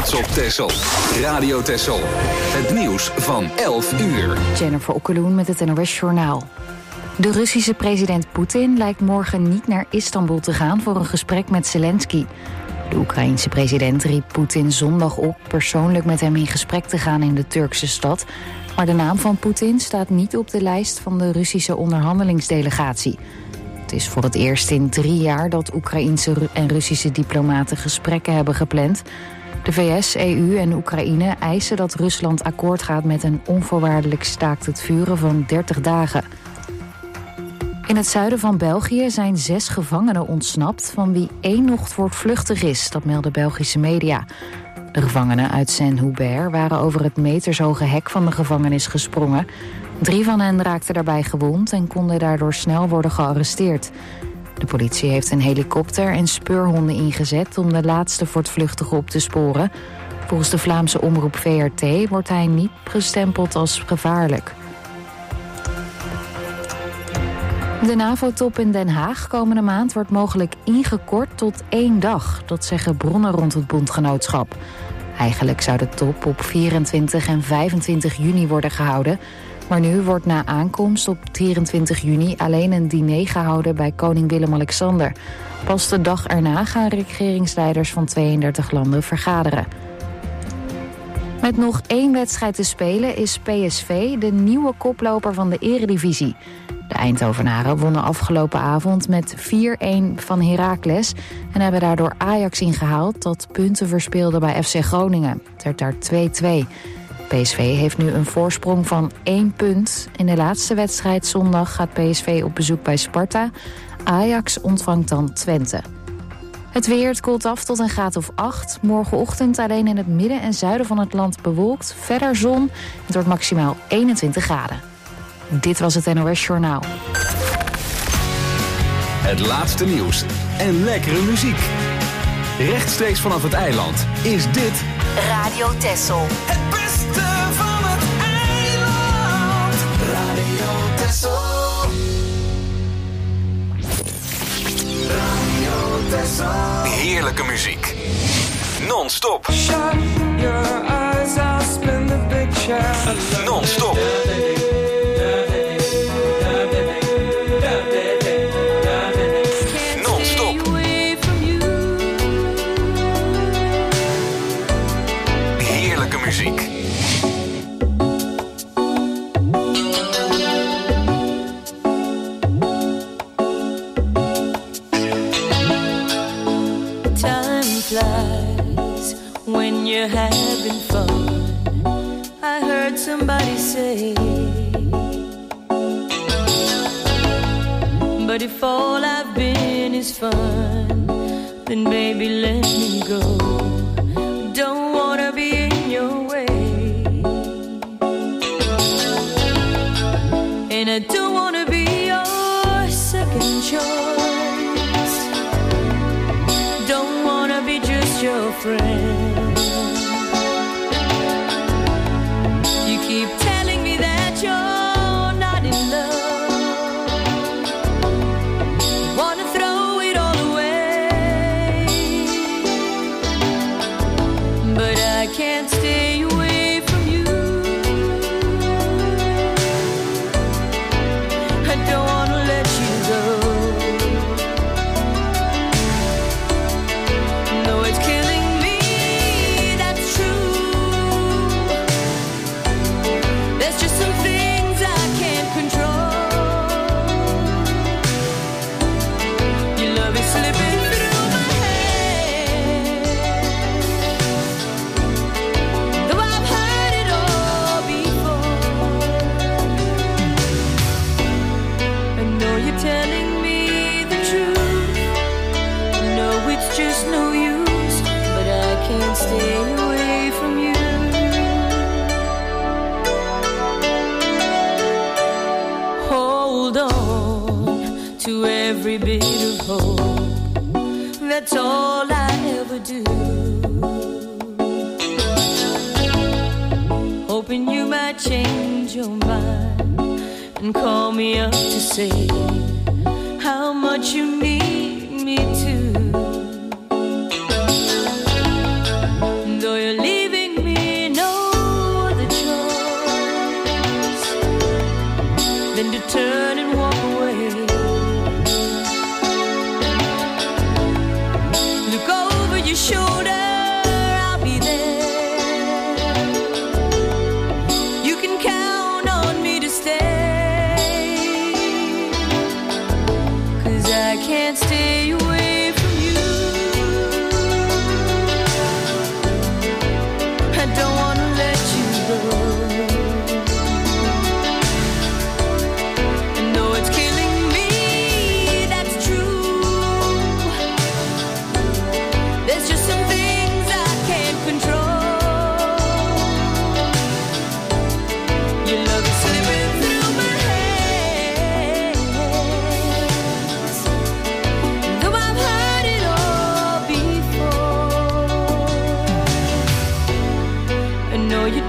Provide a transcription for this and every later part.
trots op Texel. Radio Texel. Het nieuws van 11 uur. Jennifer Okkeloen met het NOS Journaal. De Russische president Poetin lijkt morgen niet naar Istanbul te gaan voor een gesprek met Zelensky. De Oekraïense president riep Poetin zondag op persoonlijk met hem in gesprek te gaan in de Turkse stad. Maar de naam van Poetin staat niet op de lijst van de Russische onderhandelingsdelegatie. Het is voor het eerst in 3 jaar dat Oekraïense en Russische diplomaten gesprekken hebben gepland. De VS, EU en Oekraïne eisen dat Rusland akkoord gaat met een onvoorwaardelijk staakt het vuren van 30 dagen. In het zuiden van België zijn 6 gevangenen ontsnapt, van wie 1 nog voortvluchtig is, dat melden Belgische media. De gevangenen uit Saint-Hubert waren over het metershoge hek van de gevangenis gesprongen. 3 van hen raakten daarbij gewond en konden daardoor snel worden gearresteerd. De politie heeft een helikopter en speurhonden ingezet om de laatste voortvluchtigen op te sporen. Volgens de Vlaamse omroep VRT wordt hij niet bestempeld als gevaarlijk. De NAVO-top in Den Haag komende maand wordt mogelijk ingekort tot 1 dag. Dat zeggen bronnen rond het bondgenootschap. Eigenlijk zou de top op 24 en 25 juni worden gehouden. Maar nu wordt na aankomst op 23 juni alleen een diner gehouden bij koning Willem-Alexander. Pas de dag erna gaan regeringsleiders van 32 landen vergaderen. Met nog 1 wedstrijd te spelen is PSV de nieuwe koploper van de Eredivisie. De Eindhovenaren wonnen afgelopen avond met 4-1 van Heracles en hebben daardoor Ajax ingehaald dat punten verspeelde bij FC Groningen. Het werd daar 2-2. PSV heeft nu een voorsprong van 1 punt. In de laatste wedstrijd zondag gaat PSV op bezoek bij Sparta. Ajax ontvangt dan Twente. Het weer, het koelt af tot een graad of 8. Morgenochtend alleen in het midden en zuiden van het land bewolkt. Verder zon. Het wordt maximaal 21 graden. Dit was het NOS Journaal. Het laatste nieuws en lekkere muziek. Rechtstreeks vanaf het eiland is dit Radio Texel. Het beste van het eiland. Radio Texel. Radio Texel. heerlijke muziek. Non-stop. Shut your eyes, I'll spin the picture. Non-stop. Muziek. Time flies when you're having fun. I heard somebody say, but if all I've been is fun, then baby let me go. Don't wanna be in your way, and I don't wanna be your second choice. Don't wanna be just your friend. You keep telling me that you're not in love. Wanna throw it all away, but I can't stay away from you. I don't wanna let you go. No, it's killing me, that's true. There's just some things I can't control. Your love is slipping through my hands, though I've heard it all before. I know you're telling me the truth. No, it's just no use, but I can't stay away from you. Hold on to every bit of hope. That's all I ever do. Hoping you might change your mind and call me up to say how much you need me to. Though you're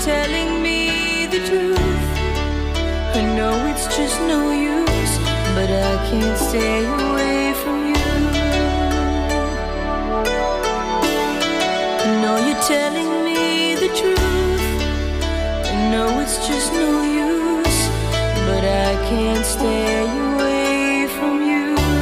telling me the truth. I know it's just no use, but I can't stay away from you. I know you're telling me the truth. I know it's just no use, but I can't stay away from you.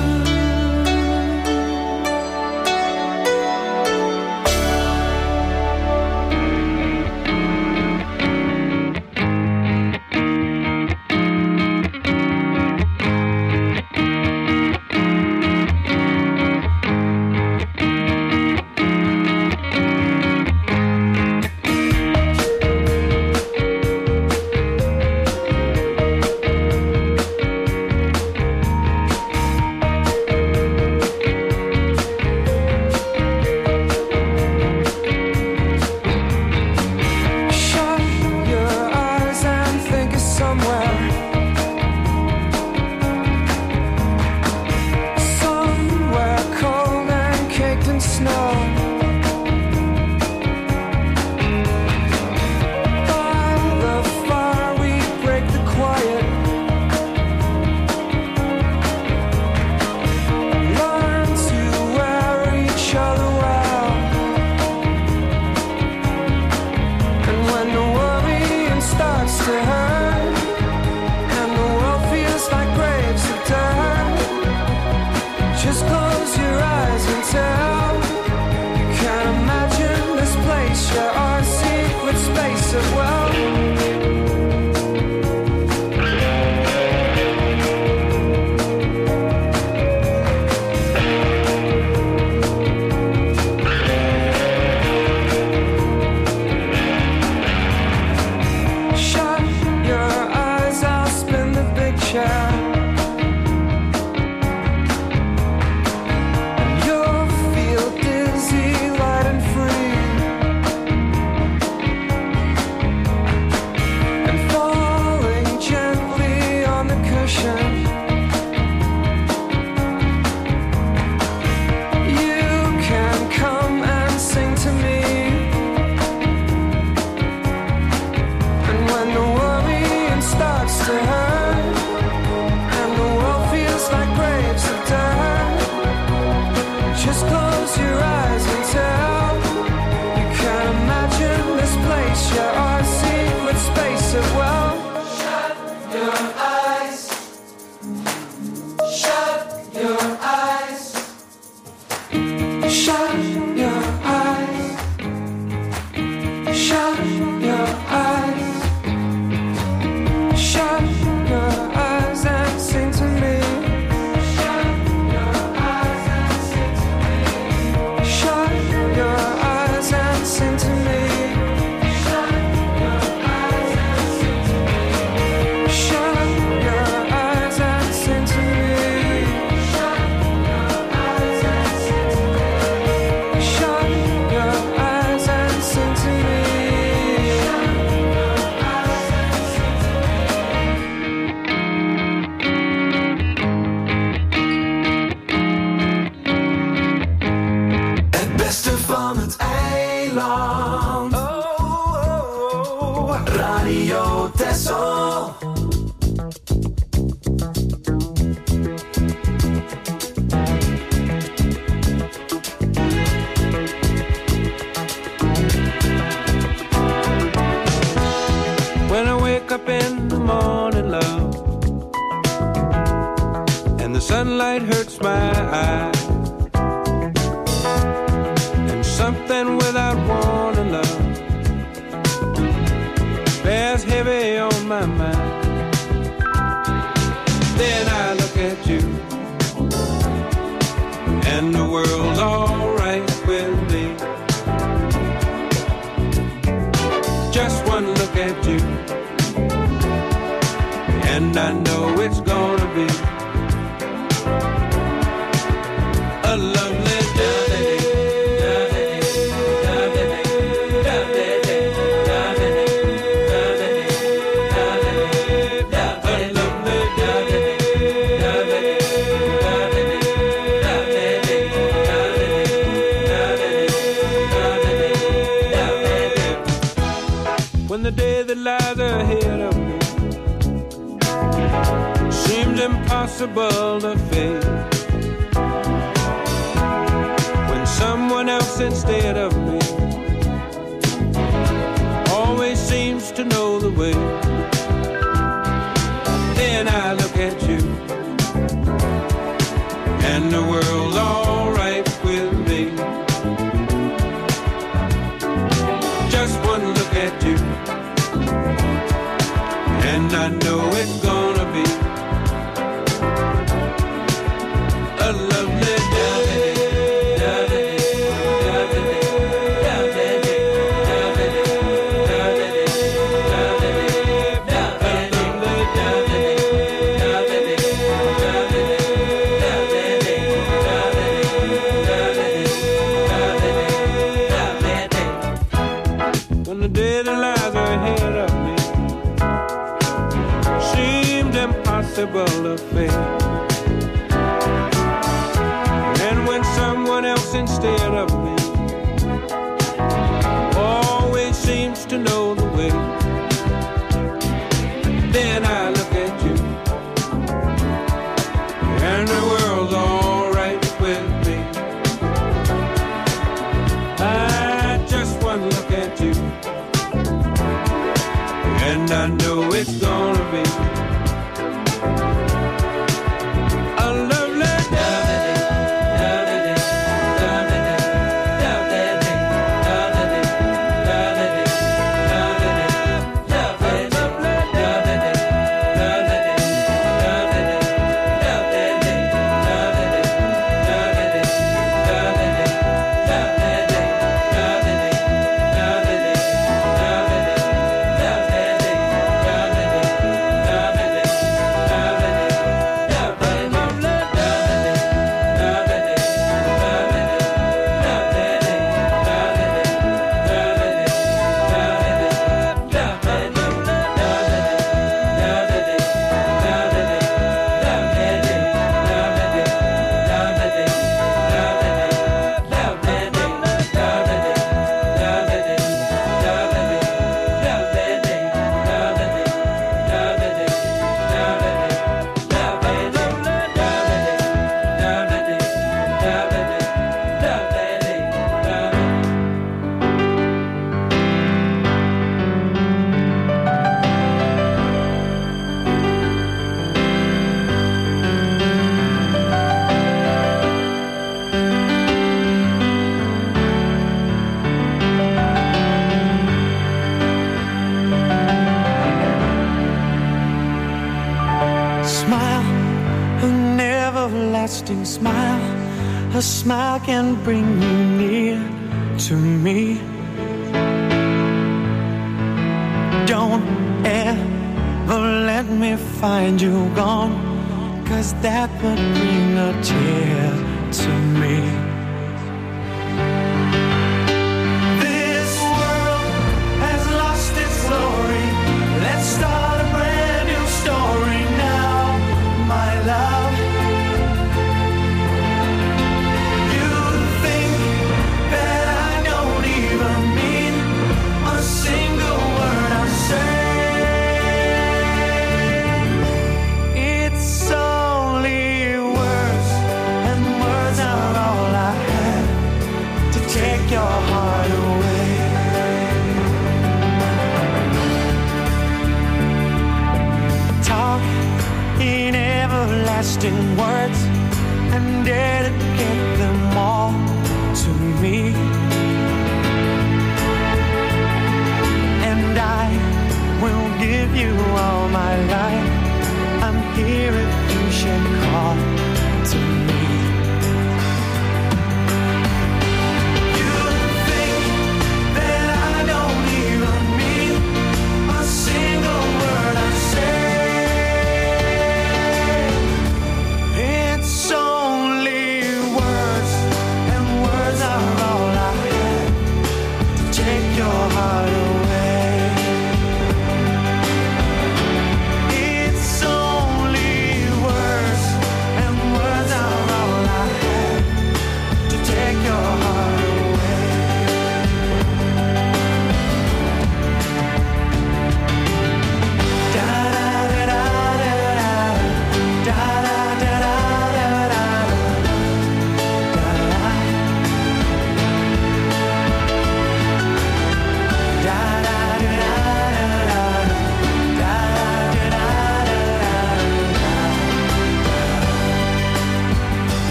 Sunlight hurts my eyes, and something without warning, love, bears heavy on my mind. Then I look at you, and the world's alright with me. Just one look at you, and I know it's gonna be a lovely day. When the that lies ahead of me seems impossible to face. When someone else instead of me always seems to know the way, then I look at you and the world's all right with me. Just one look at you and I know it's gonna be a lovely day. When the day that lies ahead of me seems impossible to face, and when someone else instead of me always seems to know the way, then I look at you and the world's all right with me. I just one look at you and I know it's gonna be a lovely day. Smile, a smile can bring you near to me. Don't ever let me find you gone, 'cause that would bring a tear to me. This world has lost its glory. Let's start a brand new story now, my love. Your heart away. Talk in everlasting words and dedicate them all to me. And I will give you all my life. I'm here if you should call to me. It's only words, and words are all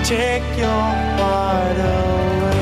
take your heart away.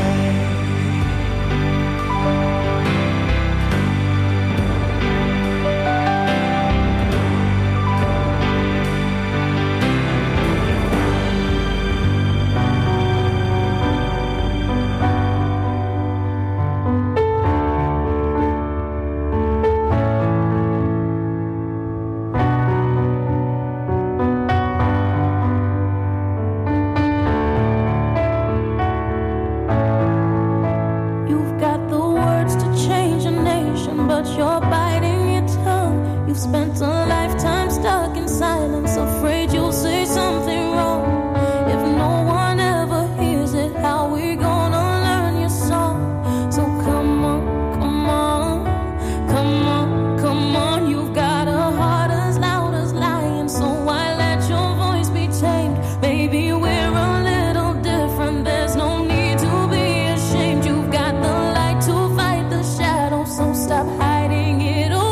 Spent a lifetime stuck in silence, afraid you'll say something wrong. If no one ever hears it, how we gonna learn your song? So come on, come on, come on, come on. You've got a heart as loud as lion, so why let your voice be tamed? Baby, we're a little different, there's no need to be ashamed. You've got the light to fight the shadow, so stop hiding it away.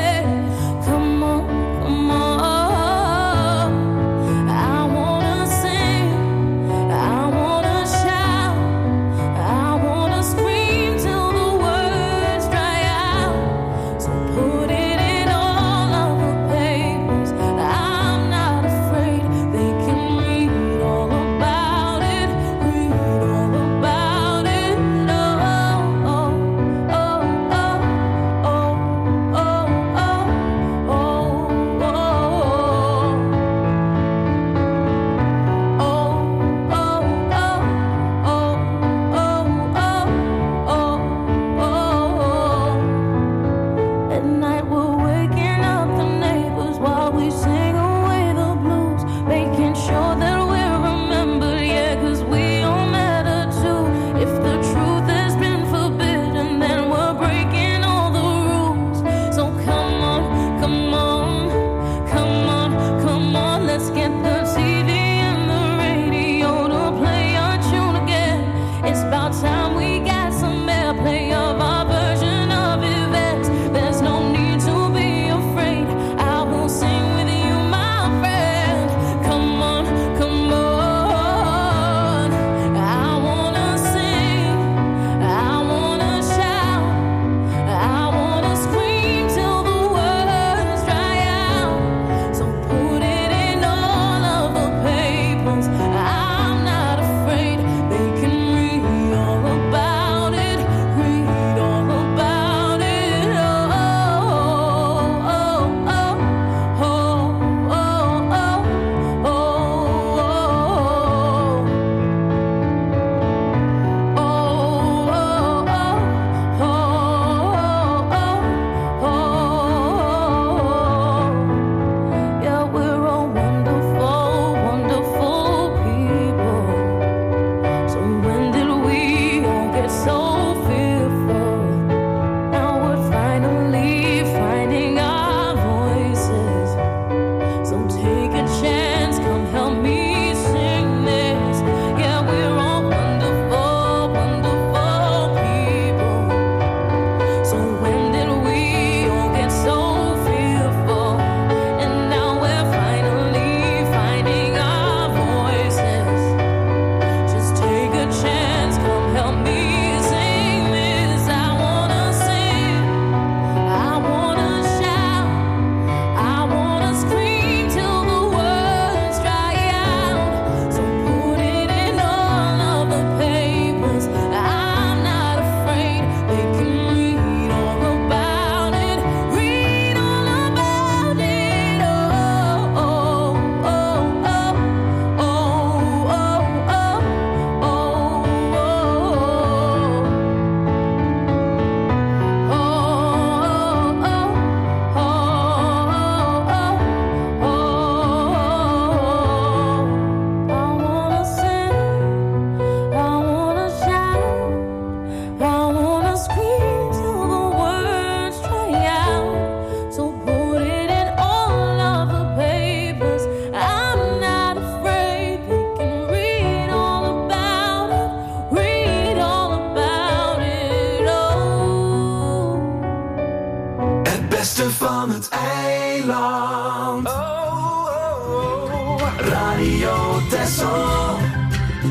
van het eiland. Radio Texel.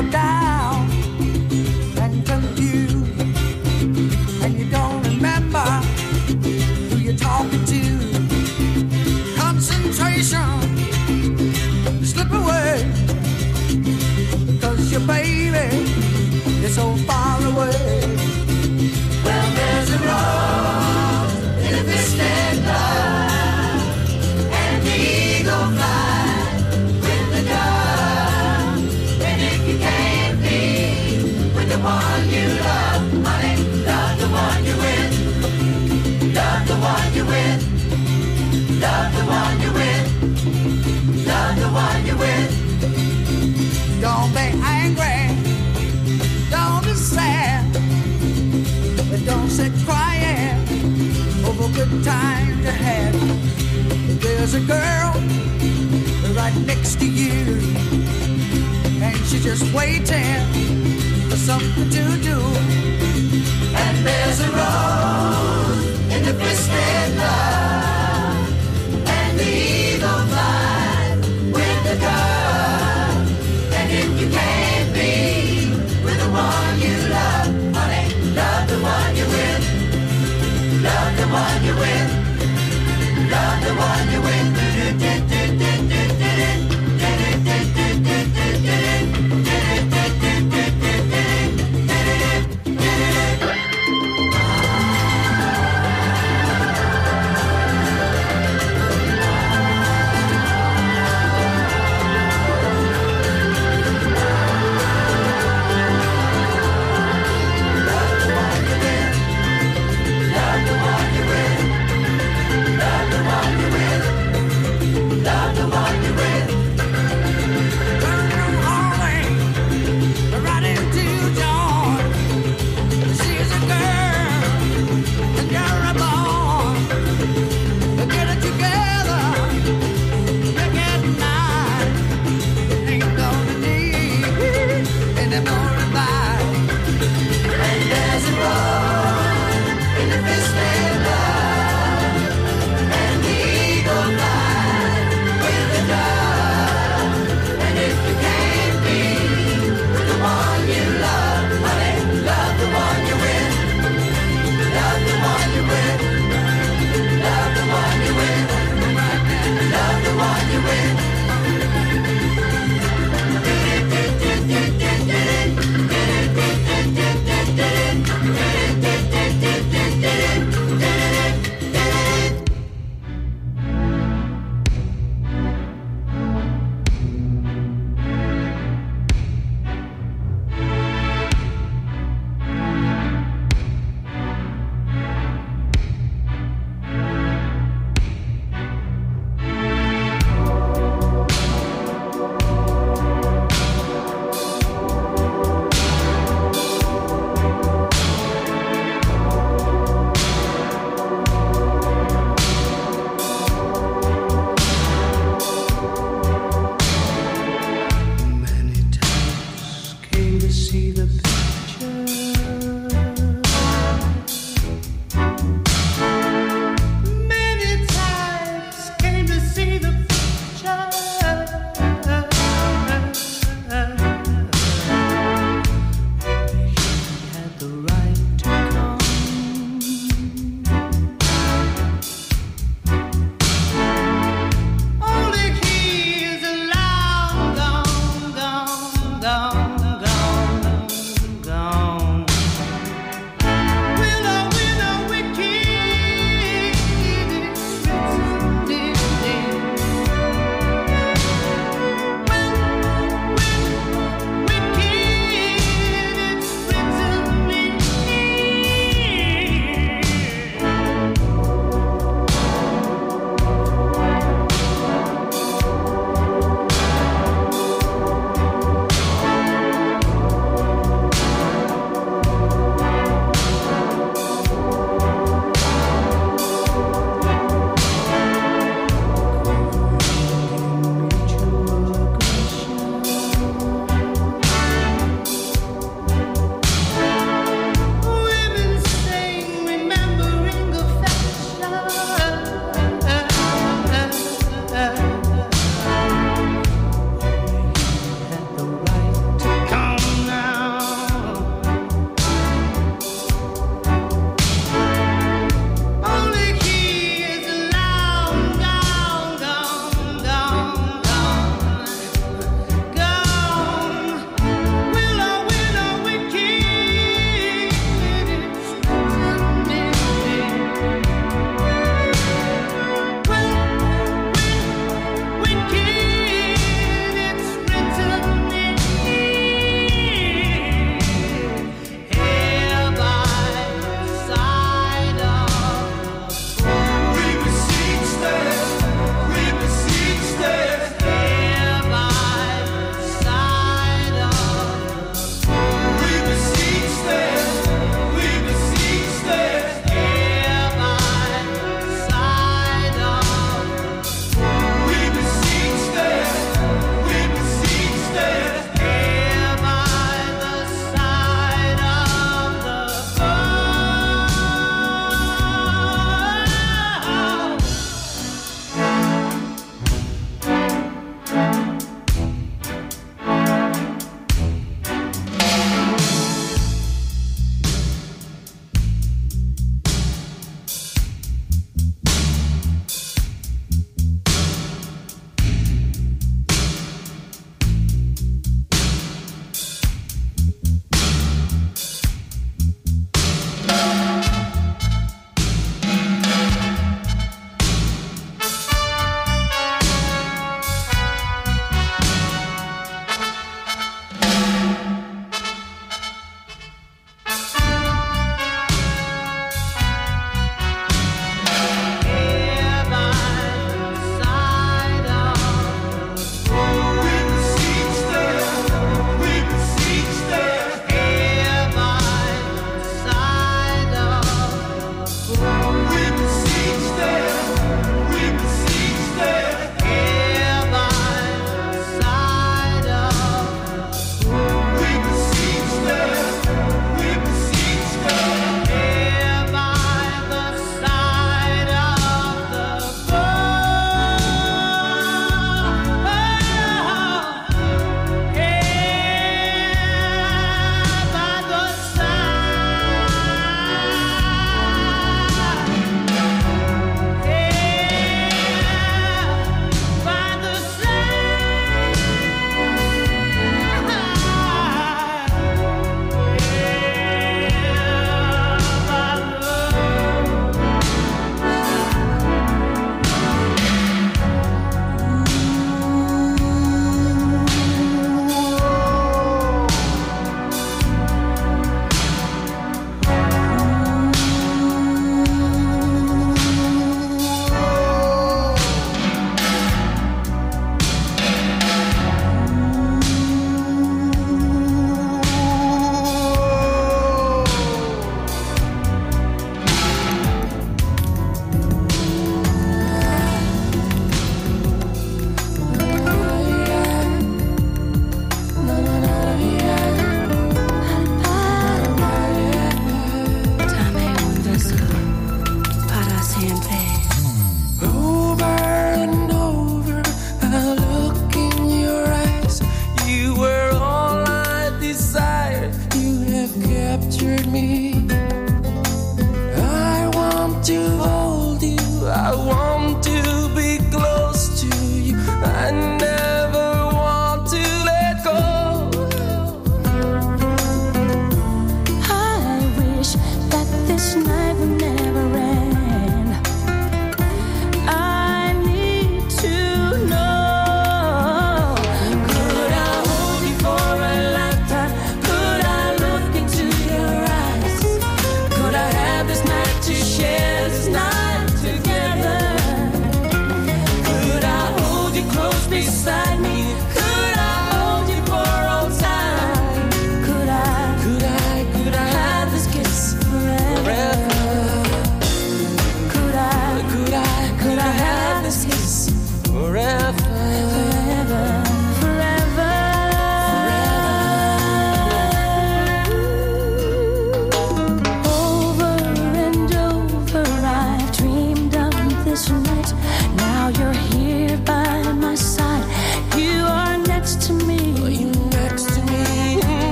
you're down and confused, and you don't remember who you're talking to. Concentration slip away, because your baby is so far away. Well, there's a rose in a twisted love, and the eagle flies with the dove. And if you can't be with the one you love, honey, love the one you're with. Love the one you're with. Love the one you're with. Love the one you're with. Don't be angry, don't be sad, but don't sit crying over good times you had. There's a girl right next to you, and she's just waiting for something to do. And there's a rose in the twisted love, and the eagle flies with the dove. And if you can't be with the one you love, honey, love the one you're with. Love the one you're with. Love the one you're with. Love the one you're with. Love the one you're with.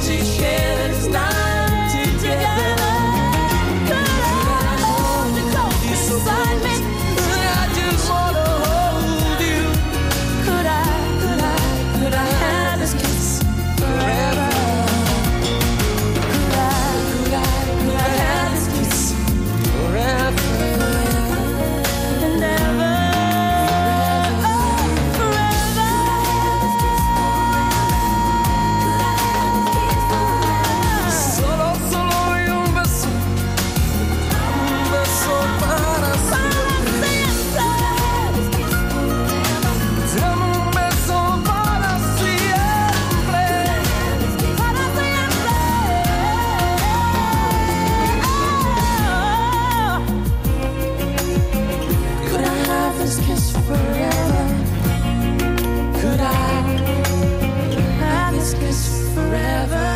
to share this time together. Could I hold you close beside me? I just wanna hold you. Could I have this kiss forever? Could I have this kiss forever? And ever, forever. Solo, solo y un beso para siempre. Dame un beso para siempre. Could I have this kiss forever? Could I have this kiss forever?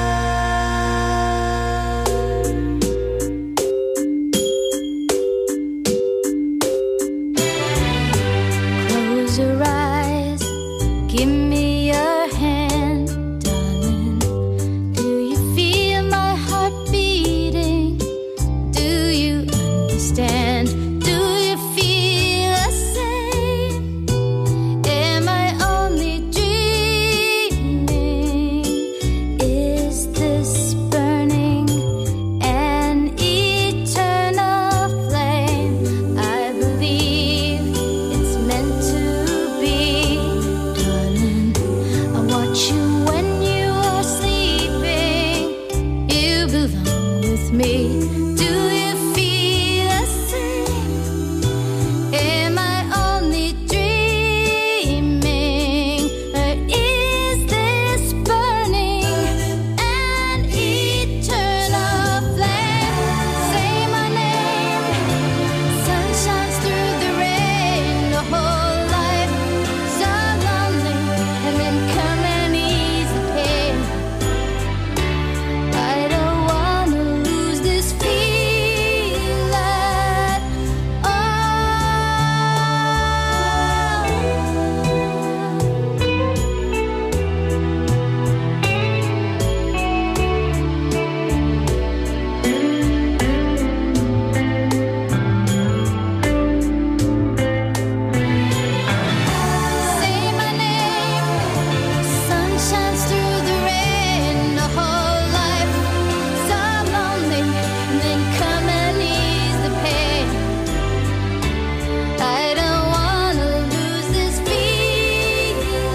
Close your eyes, give me your hand, darling. Do you feel my heart beating? Do you understand? Do you feel the same? Am I only dreaming? Is this burning an eternal flame? I believe it's meant to be, darling. I watch you when you are sleeping. You belong with me. Do you feel the same? Am I only dreaming? Or is this burning an eternal flame? Say my name. Sun shines through the rain. The whole life so lonely, and then come and ease the pain. I don't wanna lose this feeling. Oh. Say my name. Sun shines through the rain. The whole life so lonely, and then come and ease the pain. I don't wanna lose this feeling.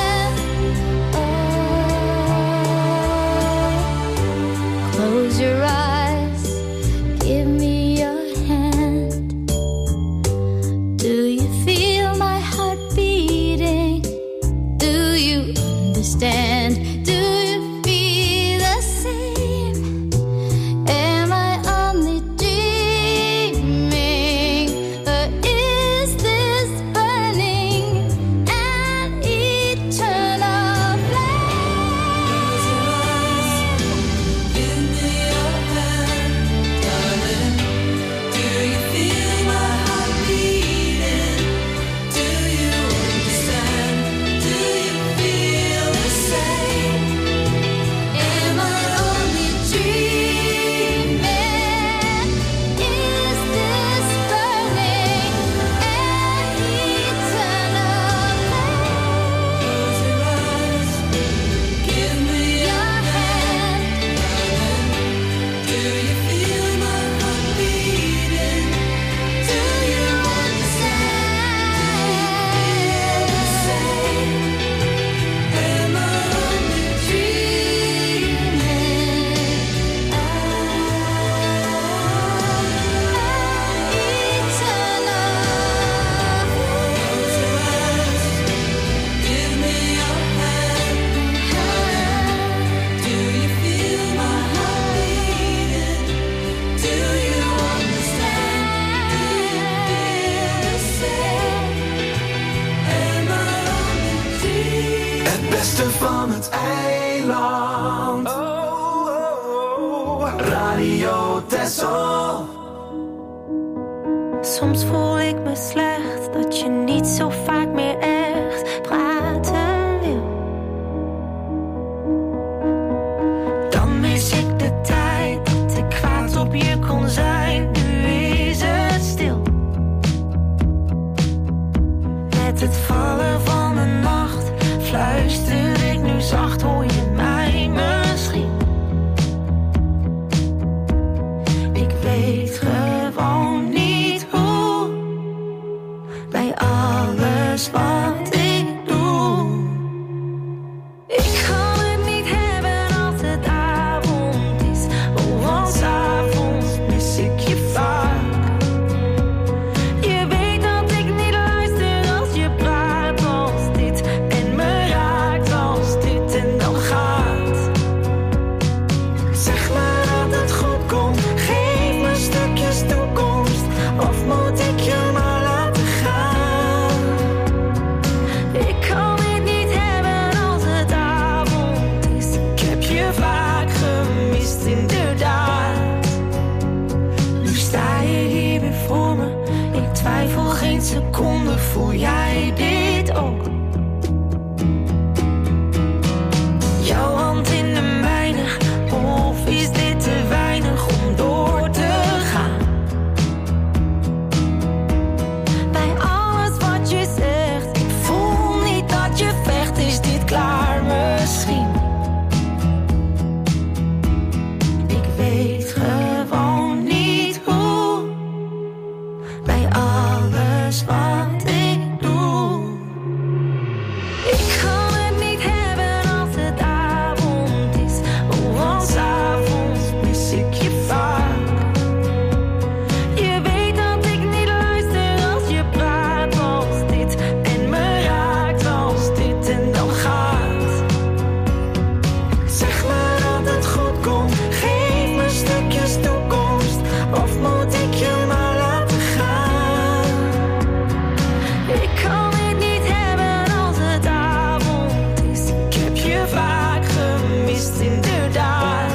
Oh. Close your eyes, give me your hand. Do you feel my heart beating? Do you understand? Do you feel the same? Am I only dreaming? Or is this burning an eternal flame? Give me your hand, darling. Do you feel my heart beating? Do you understand? Do you feel the same? Am I only dreaming? Is this burning an eternal flame? Close your eyes, give me your hand, darling. Do you feel my heart beating? Do you understand? The same. Am I only dreaming? Give me your hand, do you feel my heart beating? Do you understand? Do you feel the same? Am I only dreaming? Het beste van het eiland. Radio Texel. Soms voel ik me slecht dat je niet zo vaak meer echt praten wil. gemist inderdaad. Nu sta je hier weer voor me. Ik twijfel geen seconde, voel jij dit ook? Jouw hand in de mijne, of is dit te weinig om door te gaan? Bij alles wat je zegt, ik voel niet dat je vecht, is dit klaar misschien? Ik weet gewoon niet hoe, bij alles wat ik doe. Ik kan het niet hebben als het avond is, want 's avonds mis ik je vaak. Je weet dat ik niet luister als je praat als dit, en me raakt als dit, en dan gaat. Zeg maar dat het goed komt, geef me stukjes toekomst, of moet ik je maar laten gaan? Ik kan het niet hebben als het avond is, ik heb je vaak gemist inderdaad.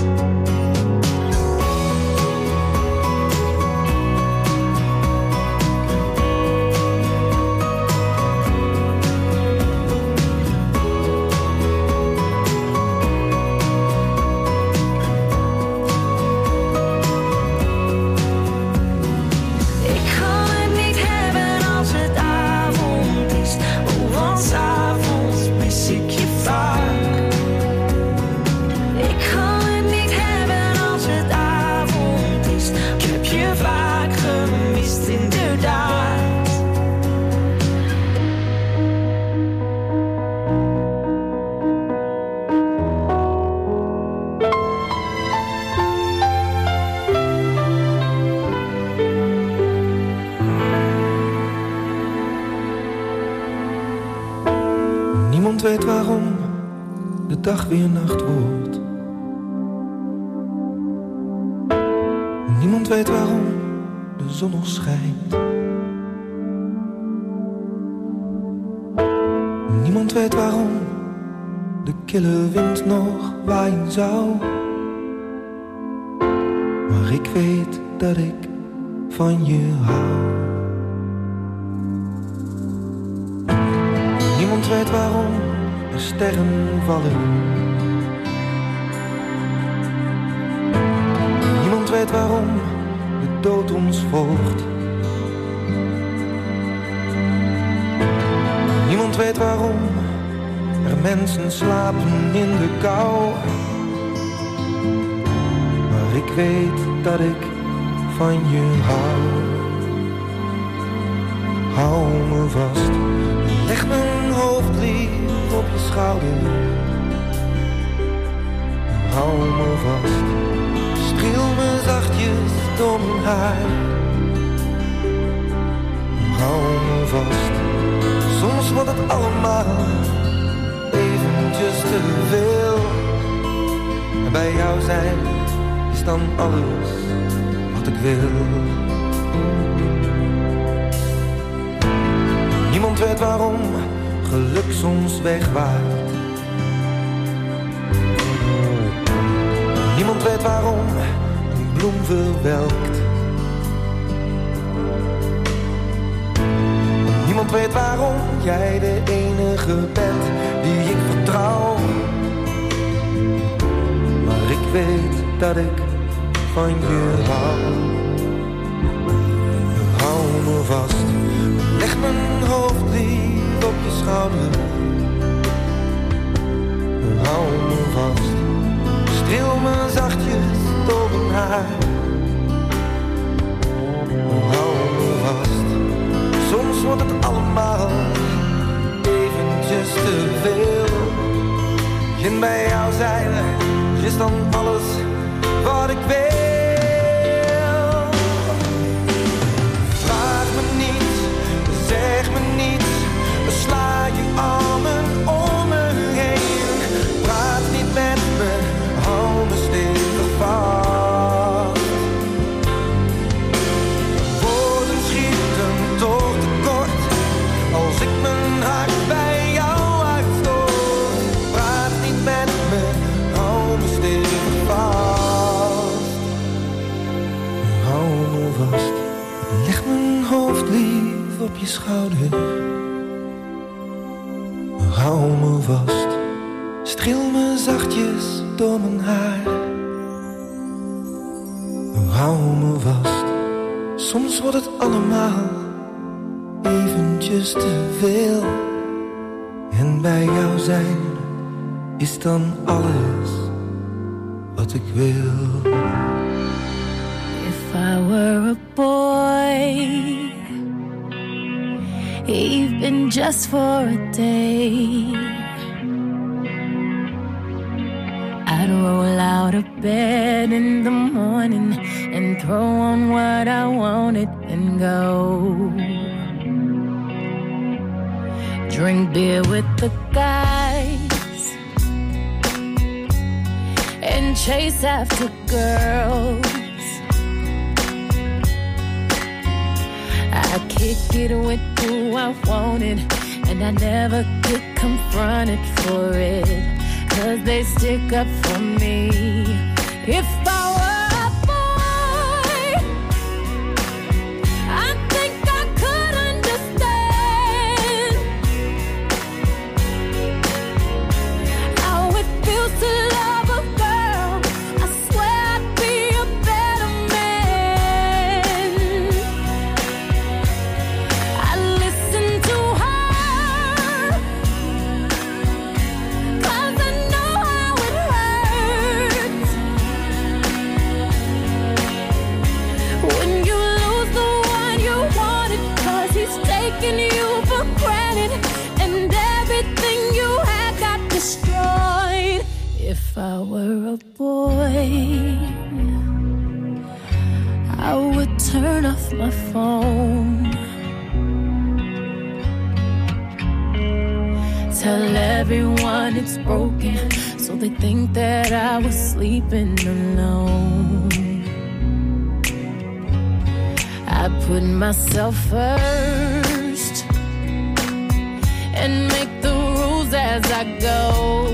Ik kan het niet hebben als het avond is, want 's avonds mis ik je vaak. Ik kan het niet hebben als het avond is, ik heb je vaak gemist inderdaad. Niemand weet waarom de dag weer nacht wordt. Niemand weet waarom de zon nog schijnt. Niemand weet waarom de kille wind nog waaien zou. Maar ik weet dat ik van je hou. Niemand weet waarom er sterren vallen. Niemand weet waarom de dood ons volgt. Niemand weet waarom er mensen slapen in de kou. Maar ik weet dat ik van je hou. Hou me vast, leg mijn hoofd lief op je schouder. Hou me vast, streel me zachtjes door mijn haar. Hou me vast, soms wordt het allemaal eventjes te veel. En bij jou zijn is dan alles wat ik wil. Niemand weet waarom geluk soms wegwaait. Niemand weet waarom een bloem verwelkt. Niemand weet waarom jij de enige bent die ik vertrouw. Maar ik weet dat ik van je hou. Hou me vast, leg mijn hoofd lief op je schouder. Hou me vast, streel me zachtjes door mijn haar. Hou me vast, soms wordt het allemaal eventjes te veel. En bij jou zijn is dan alles wat ik wil. Vraag me niet, zeg me niets, sla je armen om me heen. Praat niet met me, hou me stevig vast. Woorden schieten toch tekort als ik mijn hart bij jou uitstoot. Praat niet met me, hou me stevig vast. je schouder. Hou me vast, streel me zachtjes door mijn haar. Hou me vast, soms wordt het allemaal eventjes te veel. En bij jou zijn is dan alles wat ik wil. If I were a boy, even just for a day, I'd roll out of bed in the morning and throw on what I wanted and go. Drink beer with the guys and chase after girls. I kick it with who I wanted, and I never get confronted for it, 'cause they stick up for me. If I were a boy, I think I could understand how it feels to love a girl. I swear I'd be a better man. I listen to her, 'cause I know how it hurts when you lose the one you wanted, 'cause he's taking you for granted and everything you had got destroyed. If I were a boy, I would turn off my phone, tell everyone it's broken, so they think that I was sleeping alone. I put myself first and make the rules as I go,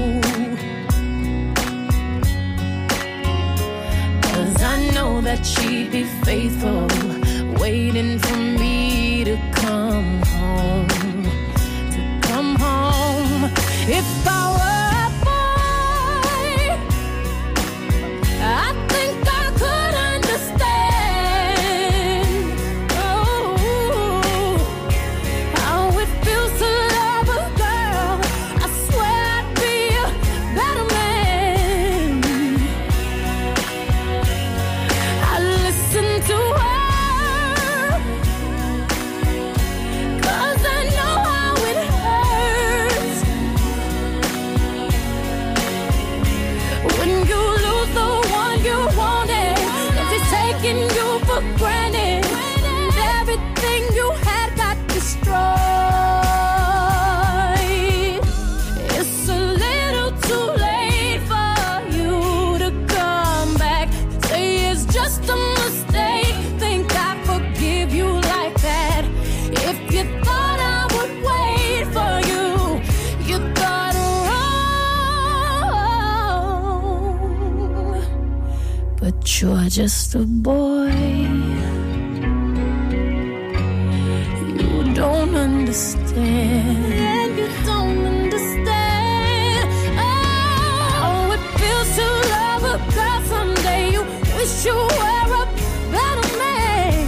'cause I know that she'd be faithful, waiting for me to come home, to come home. If I were a boy, I think I could understand, oh, how it feels to love a girl. I swear I'd be a better man. I listen to her, 'cause I know how it hurts when you lose the one you wanted, and it's taking you for granted, and everything you had got destroyed. It's a little too late for you to come back. Say it's just a mistake, think I forgive you like that. If you thought I would wait for you, you thought wrong. But you're just a boy, you don't understand. You don't understand. Oh, it feels to love a girl someday. You wish you were a better man.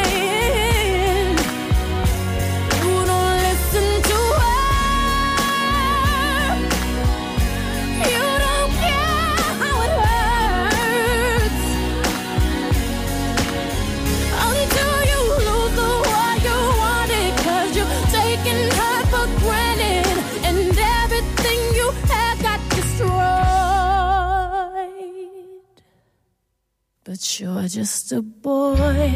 You don't listen to her. You don't care how it hurts until you lose the one you wanted, 'cause you're taking her for granted, and everything you had got destroyed. But you're just a boy.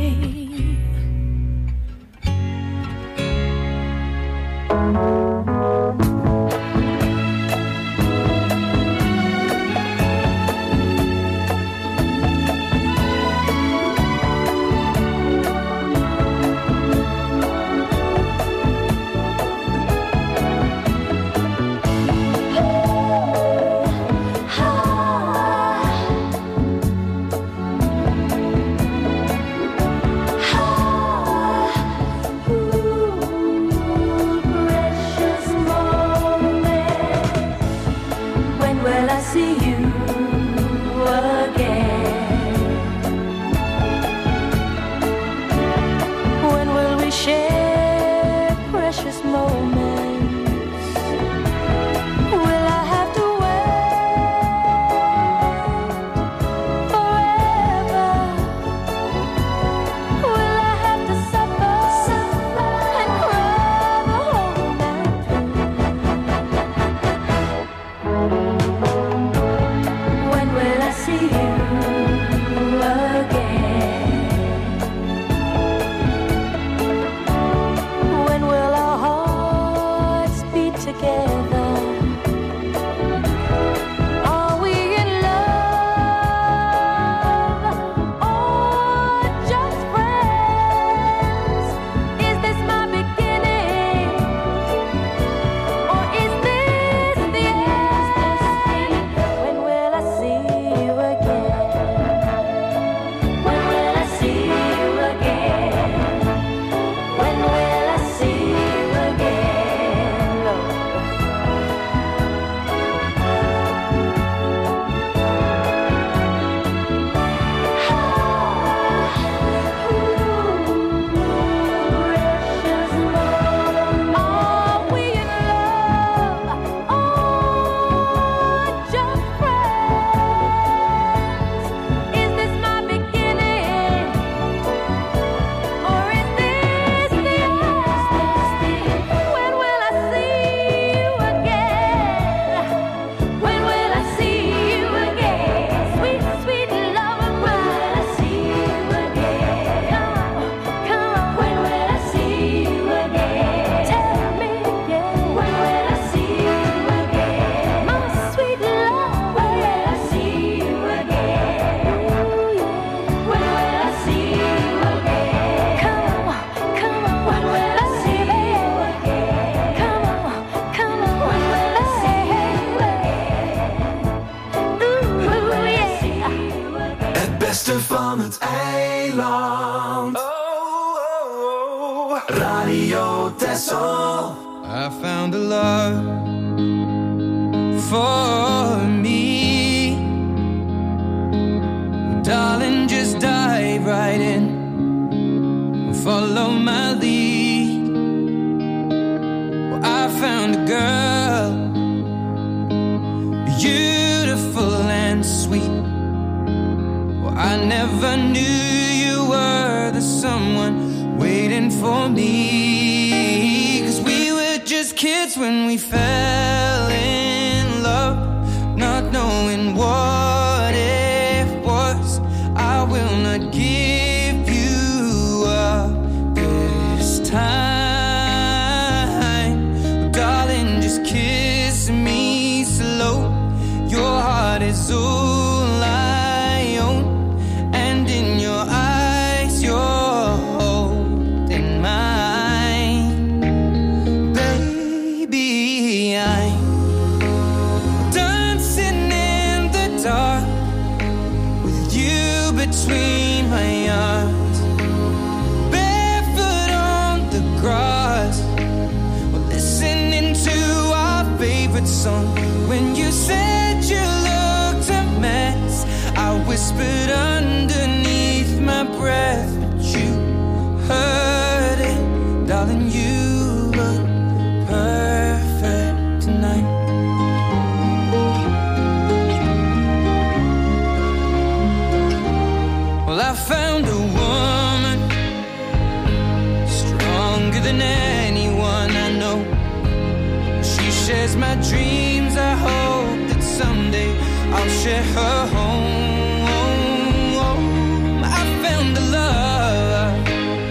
beste van het eiland. Radio Texel. I found a love for me. Darling, just dive right in. Follow my lead. Well, I found a girl, beautiful and sweet. Well, I never knew you were the someone waiting for me. 'Cause we were just kids when we fell in love, not knowing what it was. I will not give you up this time. Darling, just kiss me slow. Your heart is all I own, and in your eyes you're holding mine. Baby, I'm dancing in the dark with you between my arms, barefoot on the grass. We're listening to our favorite song. When you said you looked a mess, I whispered underneath my breath, but you heard it. Darling, you look perfect tonight. Well, I found a woman stronger than anyone I know. She shares my dreams. I hope that someday I'll share her home. I found a love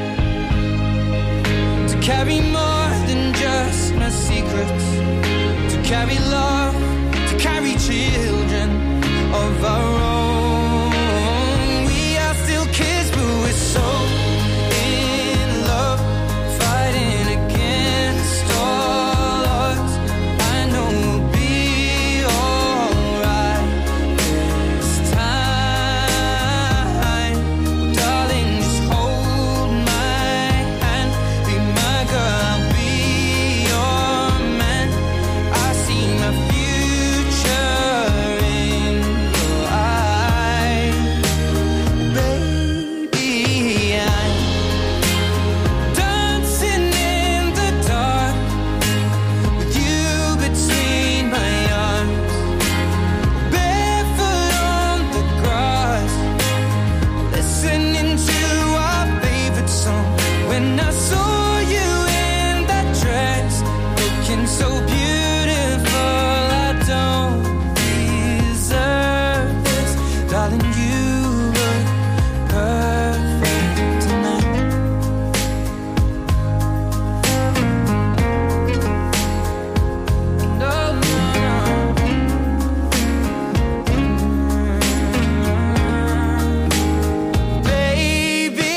to carry more than just my secrets, to carry love, to carry children of our own. We are still kids, but we're so in love, fighting against all odds. I know we'll be alright this time. Darling, just hold my hand, be my girl, I'll be your man. I see my future in your eyes. Baby, I'm dancing in the dark with you between my arms, barefoot on the grass, listening to our favorite song. When I saw you in that dress, looking so beautiful, I don't deserve this. Darling, you look perfect tonight. No, no, no. Baby,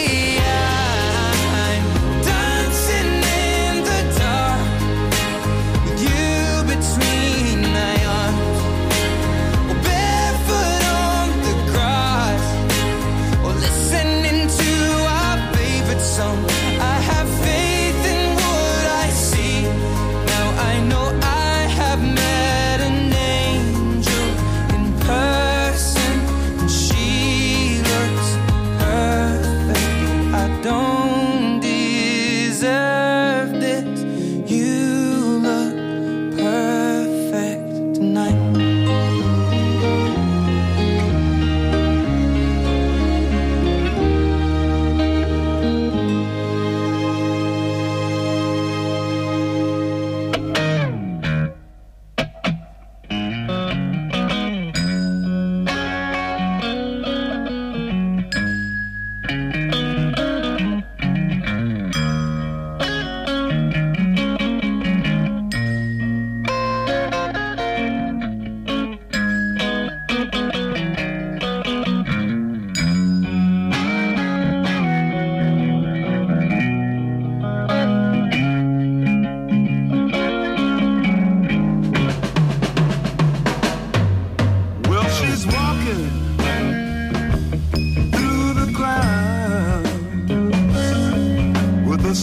I'm dancing in the dark with you between my arms, or barefoot on the grass, or listening to our favorite song. I have faith in what I see. Now I know I have met an angel in person, and she looks perfect. I don't deserve this. You look perfect tonight.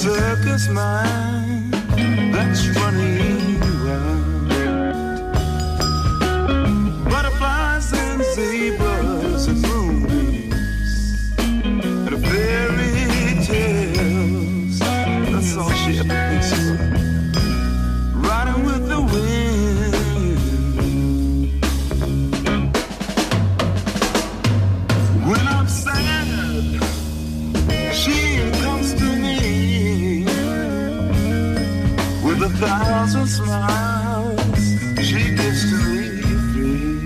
circus mind that's running wild. Butterflies and zebras and moonbeams and fairy tales. That's all she ever thinks about. Riding with the wind. When I'm sad, she comes to me with 1,000 smiles. She gives to me free.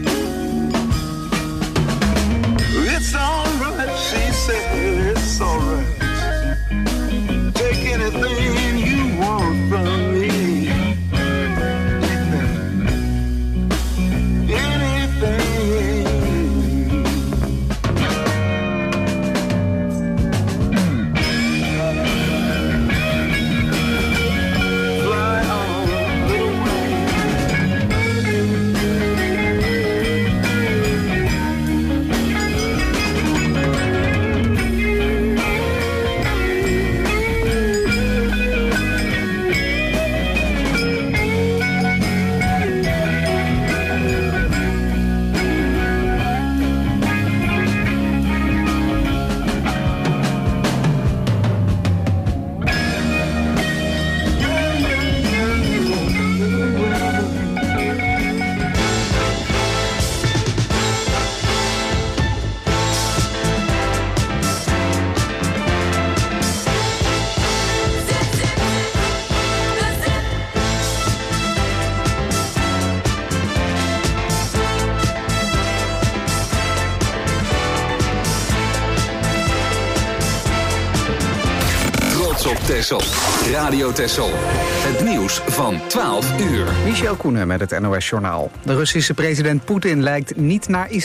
It's alright, she said, it's alright. Take anything you want from me. Texel. Radio Texel. Het nieuws van 12 uur. Michel Koenen met het NOS-journaal. De Russische president Poetin lijkt niet naar